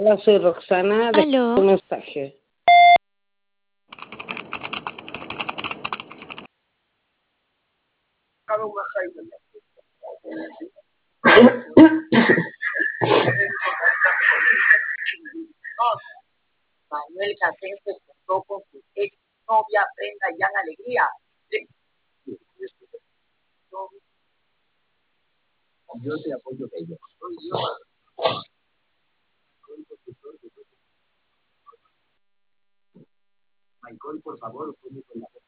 Hola, soy Roxana, de Aló, un mensaje. Manuel Casén se juntó con su ex novia Brenda Yan Alegría. Yo te apoyo de ella. Michael, por favor,